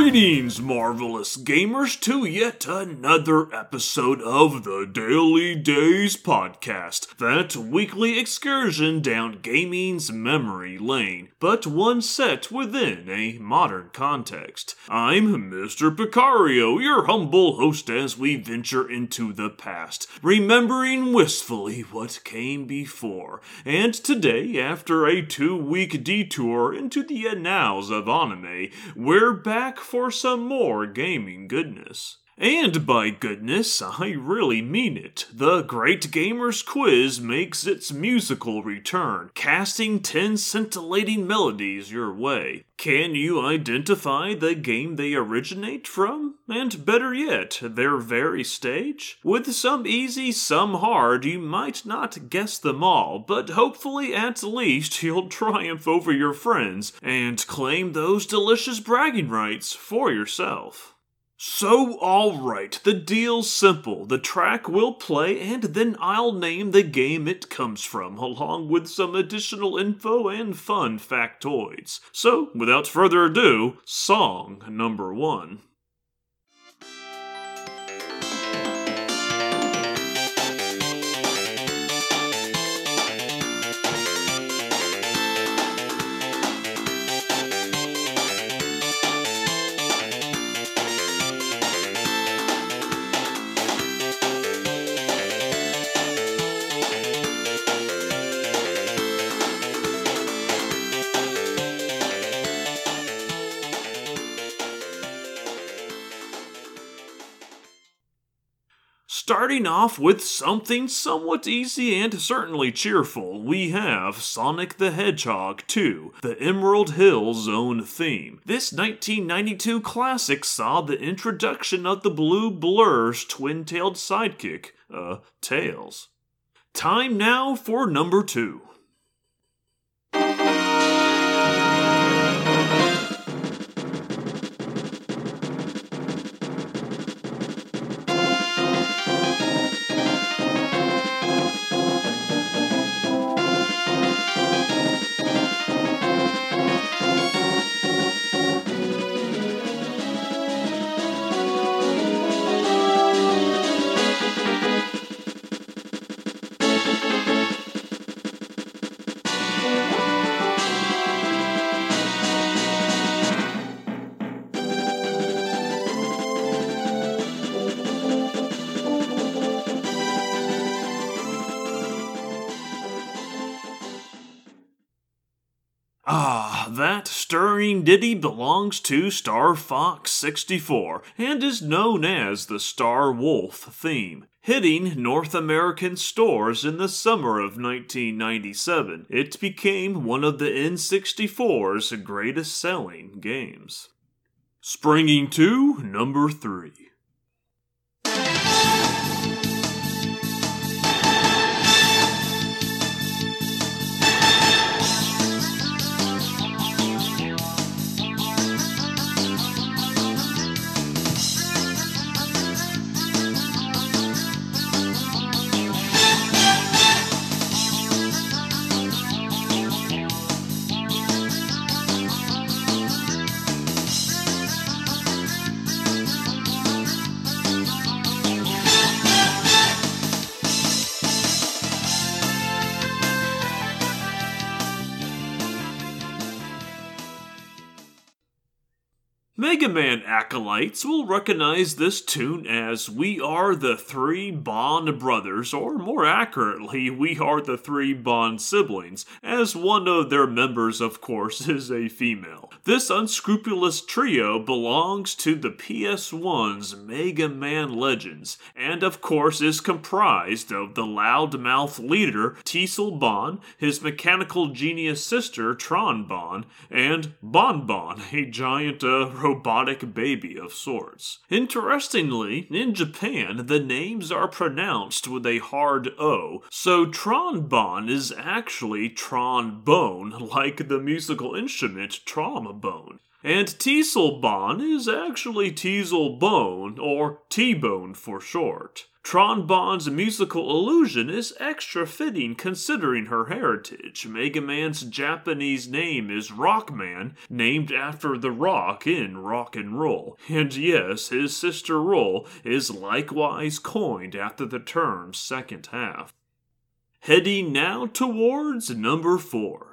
Greetings, marvelous gamers, to yet another episode of the Daily Days Podcast, that weekly excursion down gaming's memory lane, but one set within a modern context. I'm Mr. Picario, your humble host as we venture into the past, remembering wistfully what came before. And today, after a 2-week detour into the annals of anime, we're back for some more gaming goodness. And by goodness, I really mean it. The Great Gamers Quiz makes its musical return, casting 10 scintillating melodies your way. Can you identify the game they originate from? And better yet, their very stage? With some easy, some hard, you might not guess them all, but hopefully at least you'll triumph over your friends and claim those delicious bragging rights for yourself. So, alright, the deal's simple. The track will play, and then I'll name the game it comes from, along with some additional info and fun factoids. So, without further ado, song number 1. Starting off with something somewhat easy and certainly cheerful, we have Sonic the Hedgehog 2, the Emerald Hill Zone theme. This 1992 classic saw the introduction of the Blue Blur's twin-tailed sidekick, Tails. Time now for number 2. That stirring ditty belongs to Star Fox 64 and is known as the Star Wolf theme. Hitting North American stores in the summer of 1997, it became one of the N64's greatest selling games. Springing to number 3. Mega Man acolytes will recognize this tune as We Are the Three Bond Brothers, or more accurately, We Are the Three Bond Siblings, as one of their members, of course, is a female. This unscrupulous trio belongs to the PS1's Mega Man Legends, and of course is comprised of the loudmouth leader, Teasel Bon, his mechanical genius sister, Tron Bon, and Bon Bon, a giant robotic baby of sorts. Interestingly, in Japan, the names are pronounced with a hard O, so Tron-bon is actually trombone, like the musical instrument trombone. And Teasel Bon is actually Teasel Bone, or T-Bone for short. Tron Bonne's musical allusion is extra fitting considering her heritage. Mega Man's Japanese name is Rockman, named after the rock in rock and roll. And yes, his sister Roll is likewise coined after the term's second half. Heading now towards number 4.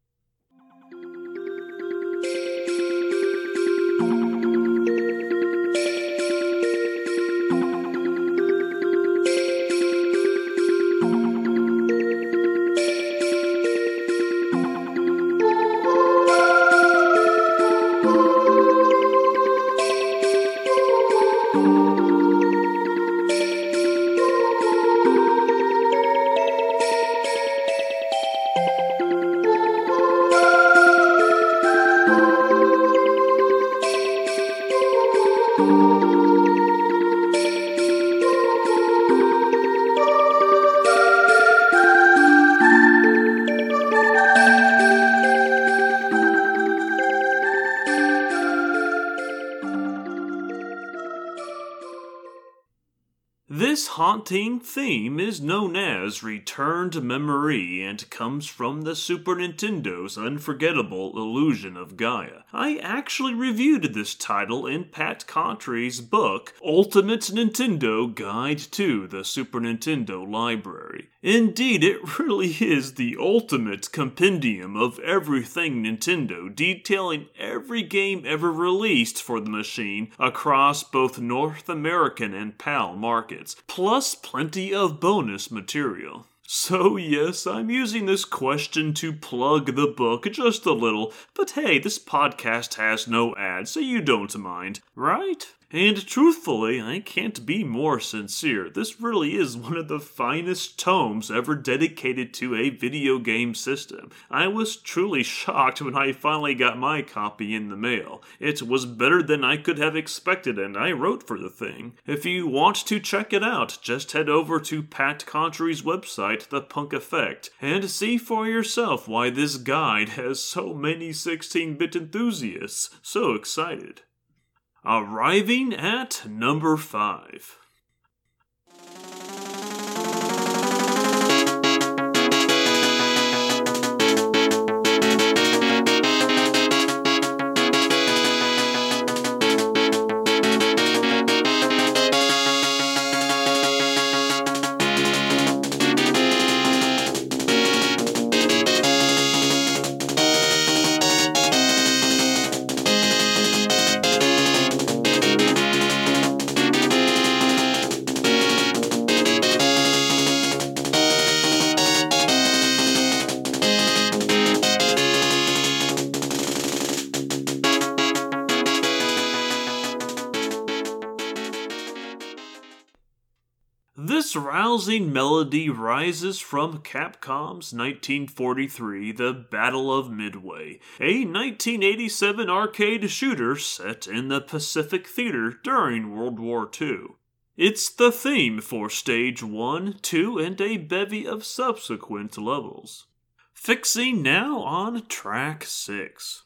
This haunting theme is known as Returned Memory and comes from the Super Nintendo's unforgettable Illusion of Gaia. I actually reviewed this title in Pat Contry's book, Ultimate Nintendo Guide to the Super Nintendo Library. Indeed, it really is the ultimate compendium of everything Nintendo, detailing every game ever released for the machine across both North American and PAL markets, plus plenty of bonus material. So yes, I'm using this question to plug the book just a little, but hey, this podcast has no ads, so you don't mind, right? And truthfully, I can't be more sincere. This really is one of the finest tomes ever dedicated to a video game system. I was truly shocked when I finally got my copy in the mail. It was better than I could have expected, and I wrote for the thing. If you want to check it out, just head over to Pat Contry's website, The Punk Effect, and see for yourself why this guide has so many 16-bit enthusiasts so excited. Arriving at number 5. This rousing melody rises from Capcom's 1943 The Battle of Midway, a 1987 arcade shooter set in the Pacific Theater during World War II. It's the theme for Stage 1, 2, and a bevy of subsequent levels. Fixing now on track 6.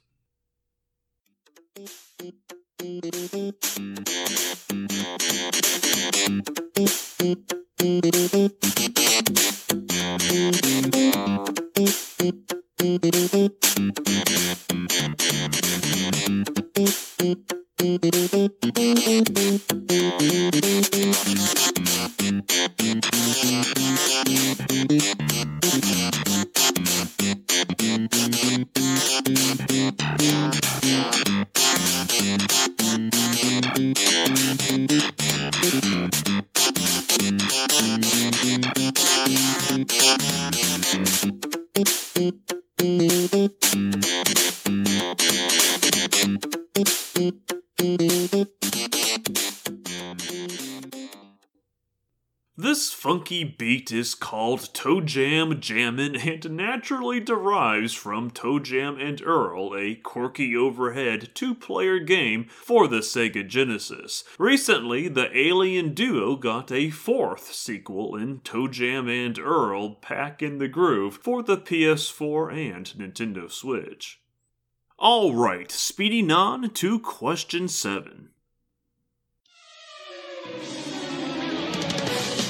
This funky beat is called Toe Jam Jammin' and naturally derives from Toe Jam and Earl, a quirky overhead two-player game for the Sega Genesis. Recently, the Alien duo got a fourth sequel in Toe Jam and Earl Back in the Groove for the PS4 and Nintendo Switch. Alright, speeding on to question 7.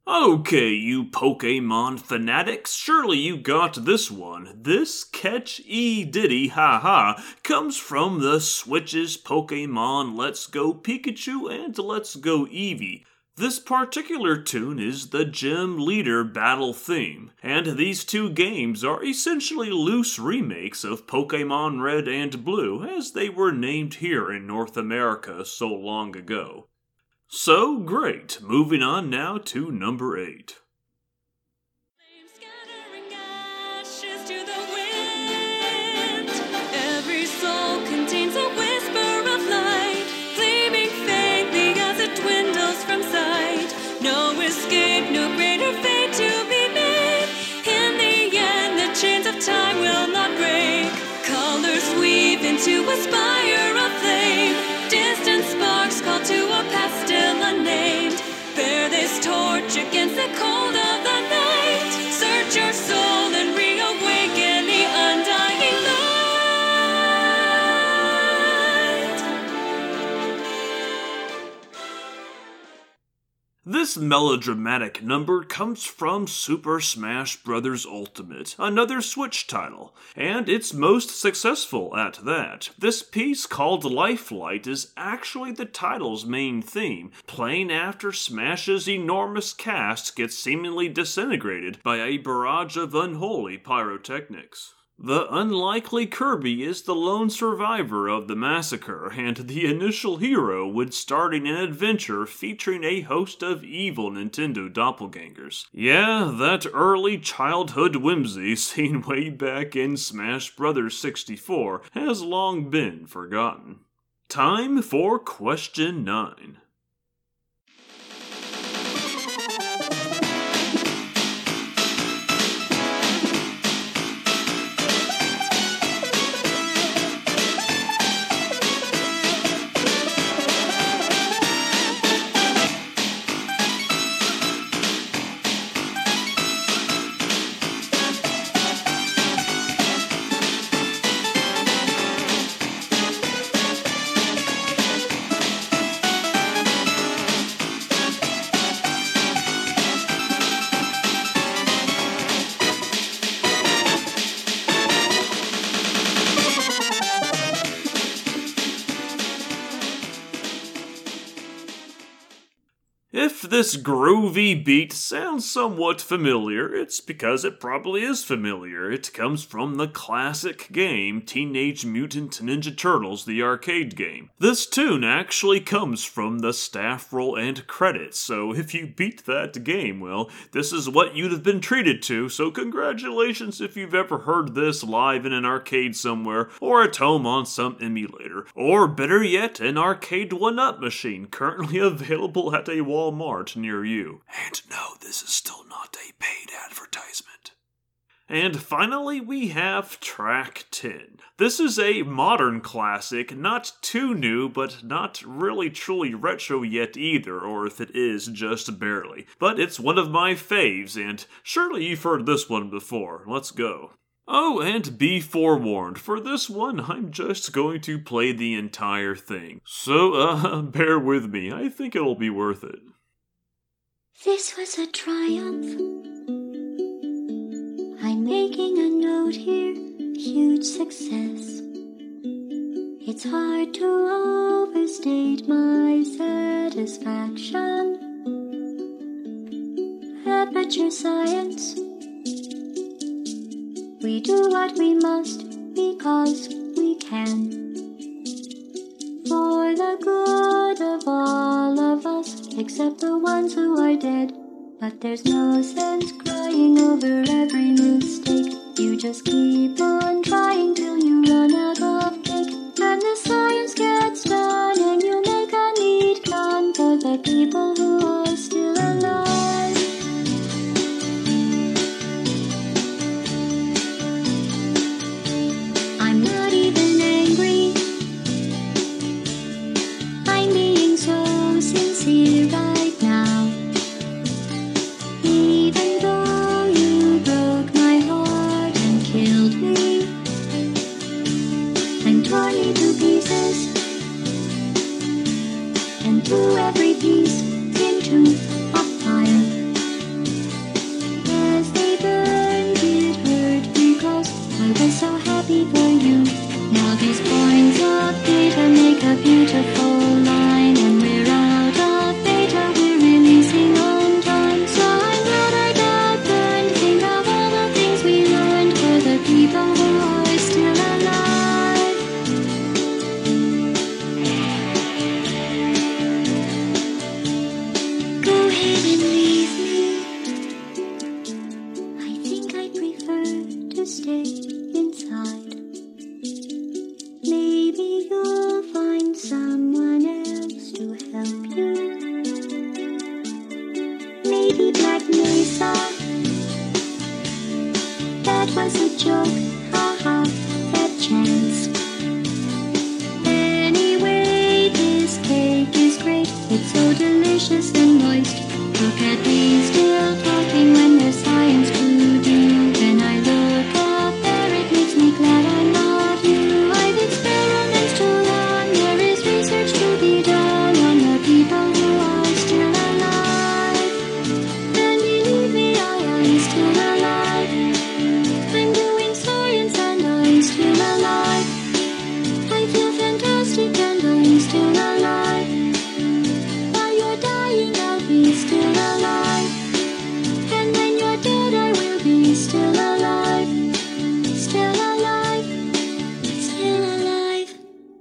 Okay, you Pokemon fanatics, surely you got this one. This Catch E Diddy haha comes from the Switch's Pokemon Let's Go Pikachu and Let's Go Eevee. This particular tune is the Gym Leader battle theme, and these two games are essentially loose remakes of Pokemon Red and Blue as they were named here in North America so long ago. So great, moving on now to number 8. Every soul contains a whisper of light, gleaming faintly as it dwindles from sight. No escape, no greater fate to be made. In the end, the chains of time will not break. Colors weave into a spire of flame. Distant sparks call to a past still unnamed. Bear this torch against the cold of the night. Search your soul and reawaken the undying light. This melodramatic number comes from Super Smash Bros. Ultimate, another Switch title, and it's most successful at that. This piece, called Lifelight, is actually the title's main theme, playing after Smash's enormous cast gets seemingly disintegrated by a barrage of unholy pyrotechnics. The unlikely Kirby is the lone survivor of the massacre, and the initial hero when starting an adventure featuring a host of evil Nintendo doppelgangers. Yeah, that early childhood whimsy seen way back in Smash Bros. 64 has long been forgotten. Time for question 9. If this groovy beat sounds somewhat familiar, it's because it probably is familiar. It comes from the classic game Teenage Mutant Ninja Turtles, the arcade game. This tune actually comes from the staff roll and credits, so if you beat that game, well, this is what you'd have been treated to, so congratulations if you've ever heard this live in an arcade somewhere, or at home on some emulator, or better yet, an arcade 1-up machine currently available at a Walmart near you. And no, this is still not a paid advertisement. And finally, we have track 10. This is a modern classic, not too new, but not really truly retro yet either, or if it is, just barely. But it's one of my faves, and surely you've heard this one before. Let's go. Oh, and be forewarned, for this one, I'm just going to play the entire thing. So, bear with me, I think it'll be worth it. This was a triumph. I'm making a note here, huge success. It's hard to overstate my satisfaction. Aperture Science. We do what we must because we can. For the good of all of us, except the ones who are dead. But there's no sense crying over every mistake. You just keep on trying till you run out of cake. And the science gets done and you make a neat plan for the people who are still alive. I'm not even angry. I'm being so sincere right now. Even though you broke my heart and killed me and tore me to pieces and threw every piece into a fire. Monkey Black Mesa. That was a joke, haha, that chance. Anyway, this cake is great. It's so delicious and moist. Look at me still talking when there's science to do. When I look up there, it makes me glad I'm not you. I've experiments to run. There is research to be done on the people who are still alive. And believe me, I am still alive. I'm doing science and I'm still alive. I feel fantastic and I'm still alive. While you're dying, I'll be still alive. And when you're dead, I will be still alive. Still alive. Still alive.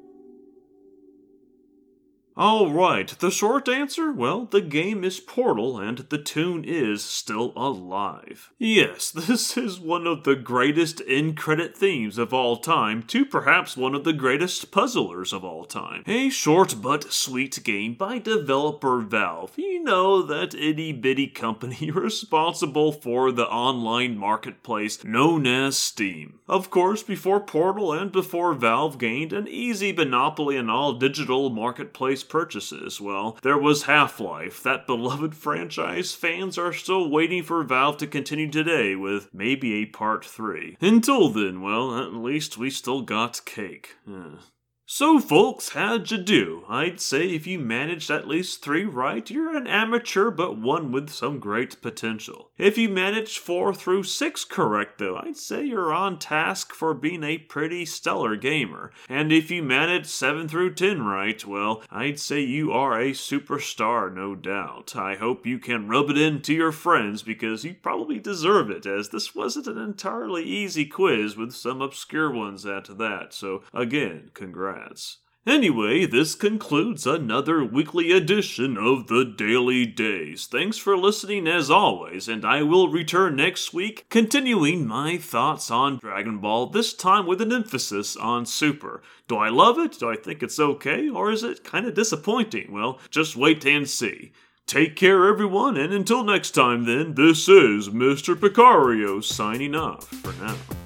Alright, the short answer? Well, the game is Portal and the tune is Still Alive. Yes, this is one of the greatest end-credit themes of all time to perhaps one of the greatest puzzlers of all time. A short but sweet game by developer Valve. You know, that itty-bitty company responsible for the online marketplace known as Steam. Of course, before Portal and before Valve gained an easy monopoly on all digital marketplace purchases, well, there was Half-Life, that beloved franchise fans are still waiting for Valve to continue today with maybe a part 3. Until then, well, at least we still got cake. So folks, how'd you do? I'd say if you managed at least 3 right, you're an amateur but one with some great potential. If you managed 4 through 6 correct though, I'd say you're on task for being a pretty stellar gamer. And if you managed 7 through 10 right, well, I'd say you are a superstar, no doubt. I hope you can rub it into your friends because you probably deserve it, as this wasn't an entirely easy quiz with some obscure ones at that. So again, congrats. Anyway, this concludes another weekly edition of the Daily Days. Thanks for listening as always, and I will return next week, continuing my thoughts on Dragon Ball, this time with an emphasis on Super. Do I love it? Do I think it's okay? Or is it kind of disappointing? Well, just wait and see. Take care, everyone, and until next time then, this is Mr. Picario signing off for now.